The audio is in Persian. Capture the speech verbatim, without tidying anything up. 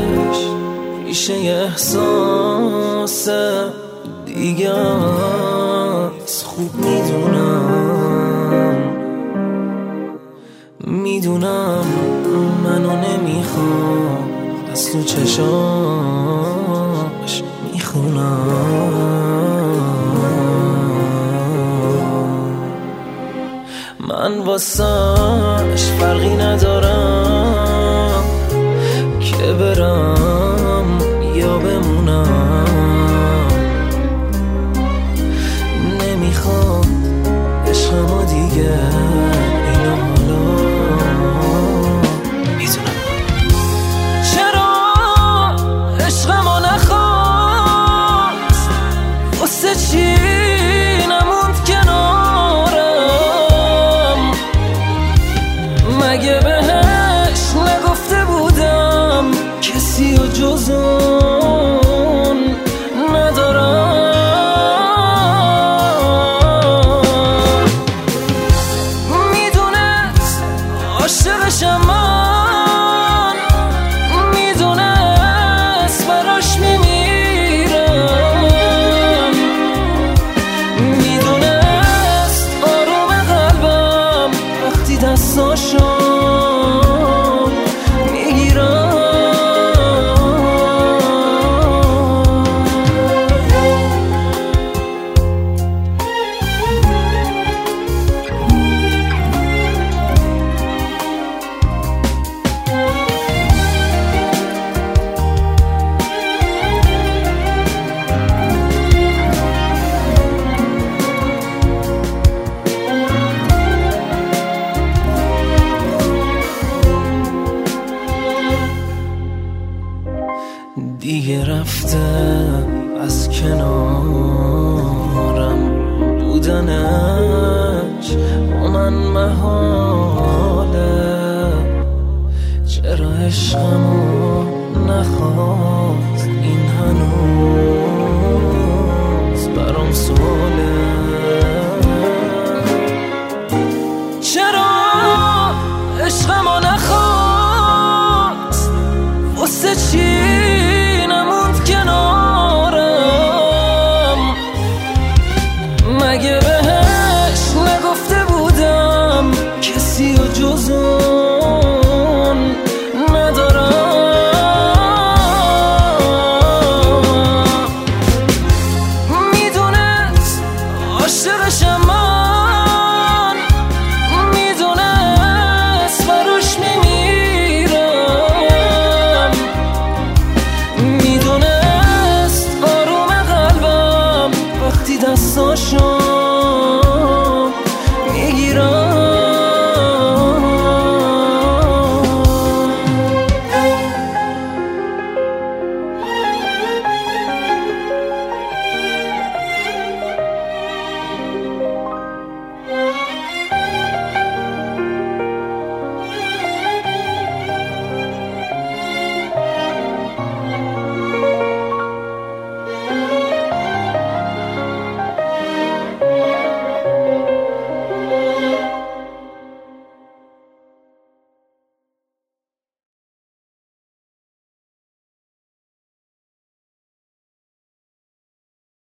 پیش احساس دیگه است. خوب میدونم میدونم منو نمیخوام، از تو چشاش میخونم. من واسش فرقی ندارم که برم یا بمونم. نمیخوام عشقمو دیگه اینو حالا میدونم. چرا عشقمو نخواست، واسه چی نموند کنارم؟ مگه بهش نگفته بودم کسی و جز اون ندارم؟ میدونست عاشقشم من، میدونست براش میمیرم، میدونست آروم قلبم وقتی دستاشو دیگه رفته از کنارم، بودنش با من محاله. چرا عشقمو نخواست، این هنوز برام سواله. چرا عشقمو نخواست، واسه چی